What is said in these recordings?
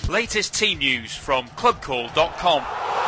Latest team news from clubcall.com.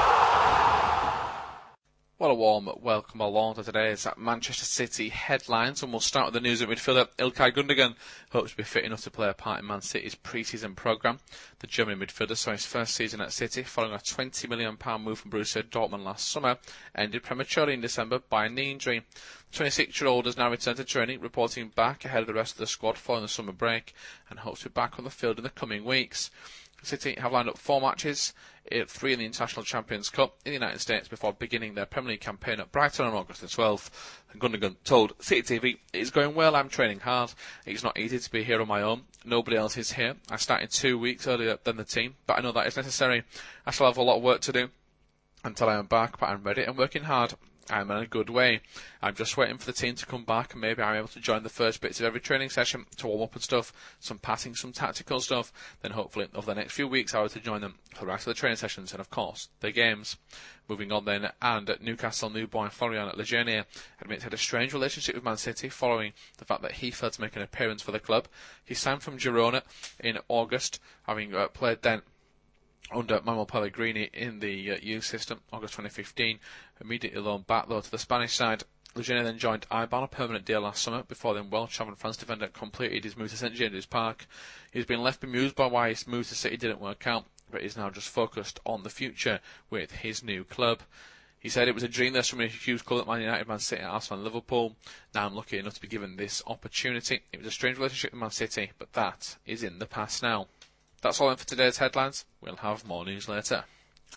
Well, a warm welcome along to today's Manchester City headlines, and we'll start with the news that midfielder Ilkay Gundogan hopes to be fit enough to play a part in Man City's pre-season programme. The German midfielder saw his first season at City following a £20 million move from Borussia Dortmund last summer, ended prematurely in December by a knee injury. The 26-year-old has now returned to training, reporting back ahead of the rest of the squad following the summer break, and hopes to be back on the field in the coming weeks. City have lined up 4 matches, 3 in the International Champions Cup in the United States before beginning their Premier League campaign at Brighton on August the 12th. And Gundogan told City TV, "It's going well, I'm training hard. It's not easy to be here on my own. Nobody else is here. I started 2 weeks earlier than the team, but I know that is necessary. I still have a lot of work to do until I am back, but I'm ready and working hard. I'm in a good way. I'm just waiting for the team to come back, and maybe I'm able to join the first bits of every training session to warm up and stuff, some passing, some tactical stuff. Then hopefully over the next few weeks I will to join them for the rest of the training sessions and of course the games." Moving on then, and Newcastle new boy Florian Lejeune admits he had a strange relationship with Man City following the fact that he failed to make an appearance for the club. He signed from Girona in August, having played then under Manuel Pellegrini in the youth system, August 2015, immediately loaned back though to the Spanish side. Lejeune then joined Eibar on a permanent deal last summer before then Welsh-travelling France defender completed his move to St James's Park. He's been left bemused by why his move to City didn't work out, but is now just focused on the future with his new club. He said, "It was a dream there's so many huge clubs at Man United, Man City, Arsenal and Liverpool. Now I'm lucky enough to be given this opportunity. It was a strange relationship with Man City, but that is in the past now." That's all in for today's headlines. We'll have more news later.